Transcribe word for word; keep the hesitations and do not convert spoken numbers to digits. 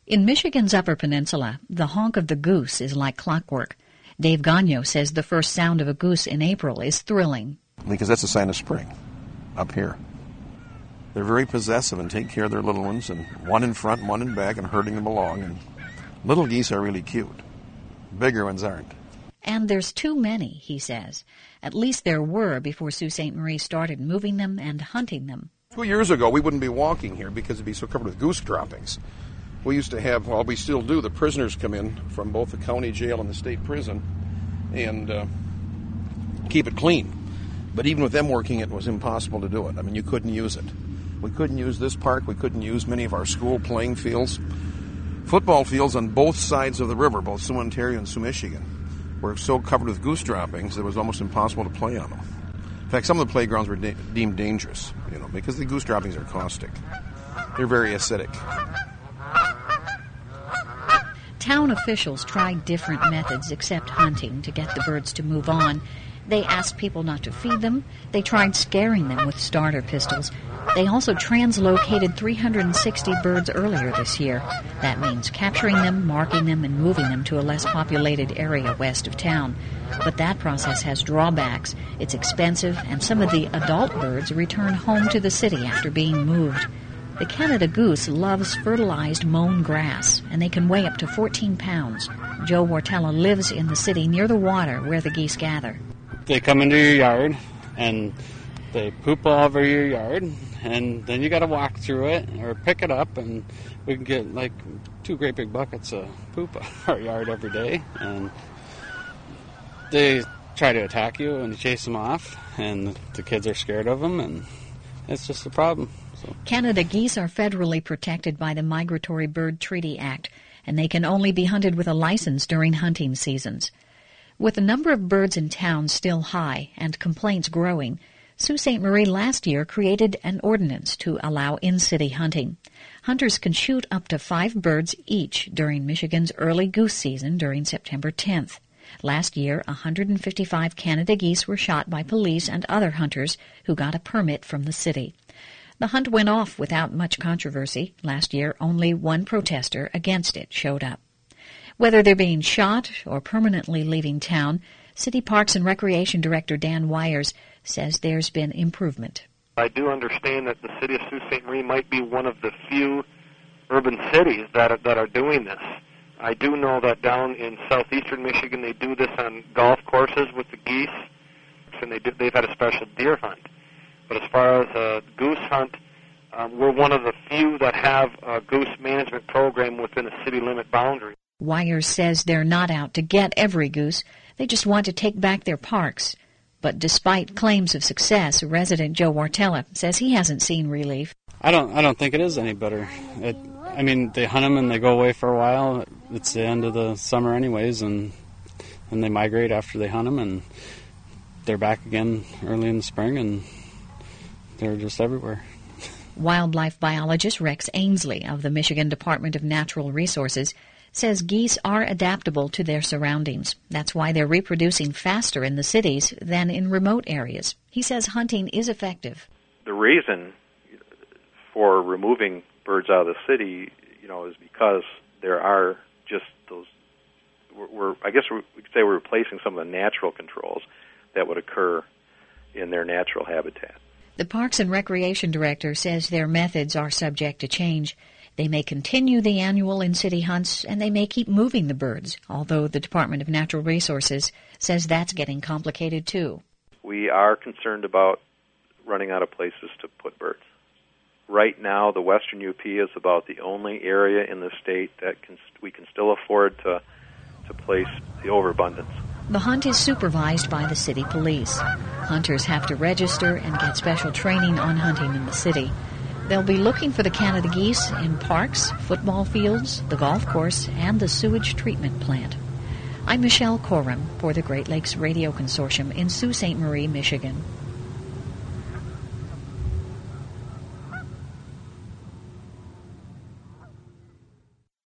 In Michigan's Upper Peninsula, the honk of the goose is like clockwork. Dave Gagnon says the first sound of a goose in April is thrilling. Because that's a sign of spring up here. They're very possessive and take care of their little ones, and one in front, one in back, and herding them along. And little geese are really cute. Bigger ones aren't. And there's too many, he says. At least there were before Sault Ste. Marie started moving them and hunting them. Two years ago, we wouldn't be walking here because it'd be so covered with goose droppings. We used to have, well, we still do, the prisoners come in from both the county jail and the state prison and uh, keep it clean. But even with them working, it was impossible to do it. I mean, you couldn't use it. We couldn't use this park. We couldn't use many of our school playing fields. Football fields on both sides of the river, both Sault, Ontario and Sault, Michigan, were so covered with goose droppings that it was almost impossible to play on them. In fact, some of the playgrounds were de- deemed dangerous, you know, because the goose droppings are caustic. They're very acidic. Town officials tried different methods except hunting to get the birds to move on. They asked people not to feed them. They tried scaring them with starter pistols. They also translocated three hundred sixty birds earlier this year. That means capturing them, marking them, and moving them to a less populated area west of town. But that process has drawbacks. It's expensive, and some of the adult birds return home to the city after being moved. The Canada goose loves fertilized mown grass, and they can weigh up to fourteen pounds. Joe Wartella lives in the city near the water where the geese gather. They come into your yard, and they poop all over your yard, and then you got to walk through it or pick it up, and we can get like two great big buckets of poop out of our yard every day. And they try to attack you, and you chase them off, and the kids are scared of them, and it's just a problem. So. Canada geese are federally protected by the Migratory Bird Treaty Act, and they can only be hunted with a license during hunting seasons. With the number of birds in town still high and complaints growing, Sault Ste. Marie last year created an ordinance to allow in-city hunting. Hunters can shoot up to five birds each during Michigan's early goose season during September tenth. Last year, one hundred fifty-five Canada geese were shot by police and other hunters who got a permit from the city. The hunt went off without much controversy. Last year, only one protester against it showed up. Whether they're being shot or permanently leaving town, City Parks and Recreation Director Dan Weyers says there's been improvement. I do understand that the city of Sault Ste. Marie might be one of the few urban cities that are, that are doing this. I do know that down in southeastern Michigan they do this on golf courses with the geese, and they do, they've had a special deer hunt. But as far as a goose hunt, um, we're one of the few that have a goose management program within a city limit boundary. Weyers says they're not out to get every goose. They just want to take back their parks. But despite claims of success, resident Joe Wartella says he hasn't seen relief. I don't I don't think it is any better. It, I mean, they hunt them and they go away for a while. It's the end of the summer anyways, and and they migrate after they hunt them, and they're back again early in the spring, and they're just everywhere. Wildlife biologist Rex Ainsley of the Michigan Department of Natural Resources says geese are adaptable to their surroundings. That's why they're reproducing faster in the cities than in remote areas. He says hunting is effective. The reason for removing birds out of the city, you know, is because there are just those, we're, we're I guess we could say we're replacing some of the natural controls that would occur in their natural habitat. The Parks and Recreation Director says their methods are subject to change. They may continue the annual in-city hunts, and they may keep moving the birds, although the Department of Natural Resources says that's getting complicated too. We are concerned about running out of places to put birds. Right now, the western U P is about the only area in the state that can, we can still afford to, to place the overabundance. The hunt is supervised by the city police. Hunters have to register and get special training on hunting in the city. They'll be looking for the Canada geese in parks, football fields, the golf course, and the sewage treatment plant. I'm Michelle Coram for the Great Lakes Radio Consortium in Sault Ste. Marie, Michigan.